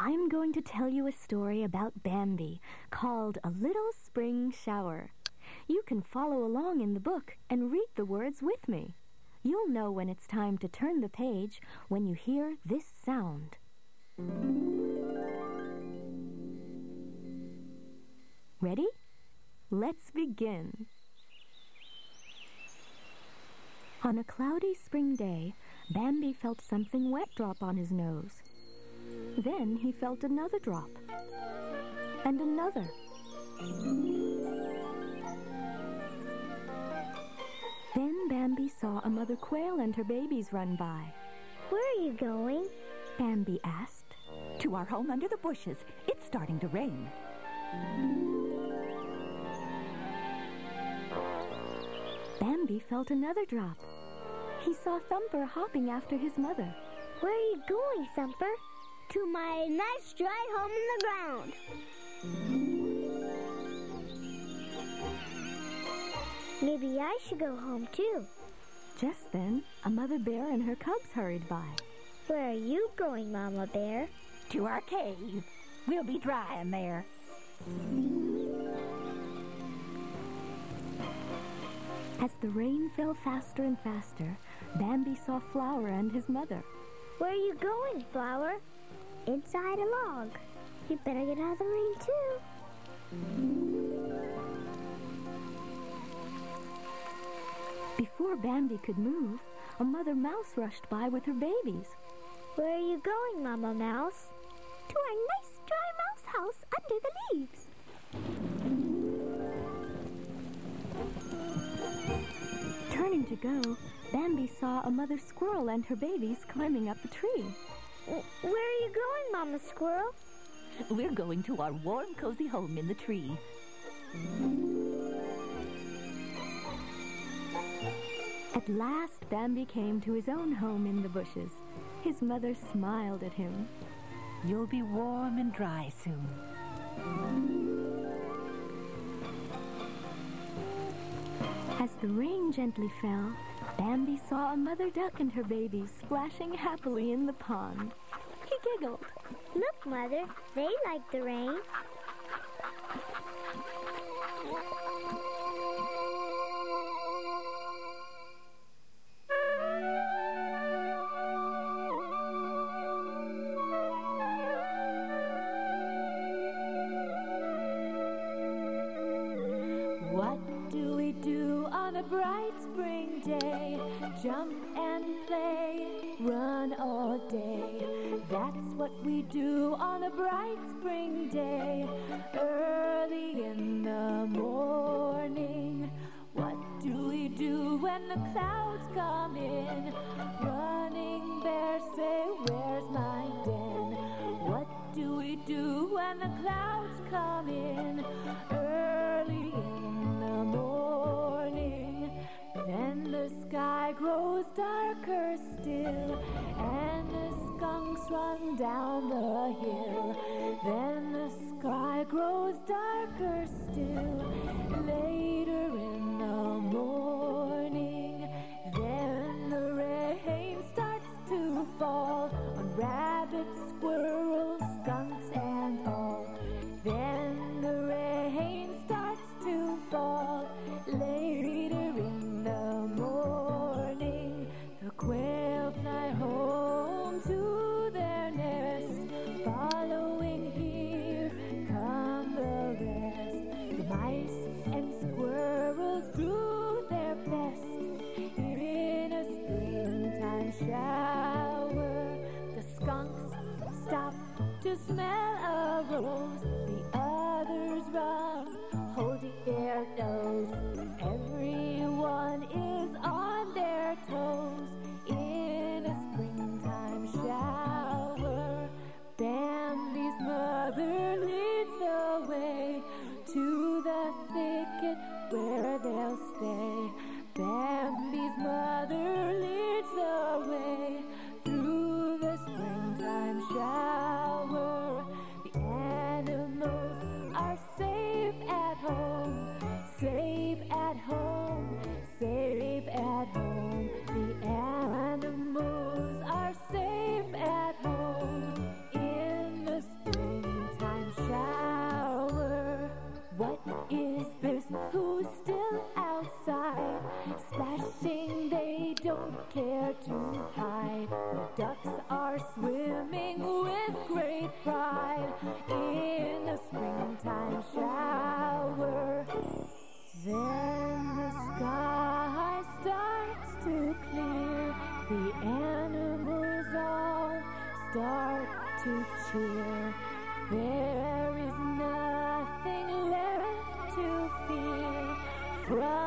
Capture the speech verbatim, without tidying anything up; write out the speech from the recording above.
I'm going to tell you a story about Bambi called A Little Spring Shower. You can follow along in the book and read the words with me. You'll know when it's time to turn the page when you hear this sound. Ready? Let's begin. On a cloudy spring day, Bambi felt something wet drop on his nose. Then he felt another drop. And another. Then Bambi saw a mother quail and her babies run by. Where are you going? Bambi asked. To our home under the bushes. It's starting to rain. Bambi felt another drop. He saw Thumper hopping after his mother. Where are you going, Thumper? To my nice dry home in the ground. Maybe I should go home too. Just then, a mother bear and her cubs hurried by. Where are you going, Mama Bear? To our cave. We'll be dry in there. As the rain fell faster and faster, Bambi saw Flower and his mother. Where are you going, Flower? Inside a log. You better get out of the rain, too. Before Bambi could move, a mother mouse rushed by with her babies. Where are you going, Mama Mouse? To our nice dry mouse house under the leaves. Turning to go, Bambi saw a mother squirrel and her babies climbing up a tree. Where are you going, Mama Squirrel? We're going to our warm, cozy home in the tree. At last, Bambi came to his own home in the bushes. His mother smiled at him. You'll be warm and dry soon. As the rain gently fell, Bambi saw a mother duck and her babies splashing happily in the pond. He giggled. Look, Mother, they like the rain. What do we do on a bright spring day? Jump and play, run all day. That's what we do on a bright spring day. Early in the morning. What do we do when the clouds come in? Running bear, say, where's my den? What do we do when the clouds come in? Early in the morning. Then the sky grows darker still, and the skunks run down the hill. Then the sky grows darker still, later in the morning. Then the rain starts to fall on rabbits, squirrels, skunks, and all. Then the rain starts to fall later in the morning. The quail fly home to their nest. Following here come the rest. The mice and squirrels do their best in a springtime shower. The skunks stop to smell a rose. The others run, holding their nose. Everyone is on their toes in a springtime shower. Bambi's mother leads the way to the thicket where they'll stay. Bambi's mother leads the way through the springtime shower. The animals don't care to hide. The ducks are swimming with great pride in a springtime shower. Then the sky starts to clear. The animals all start to cheer. There is nothing left to fear from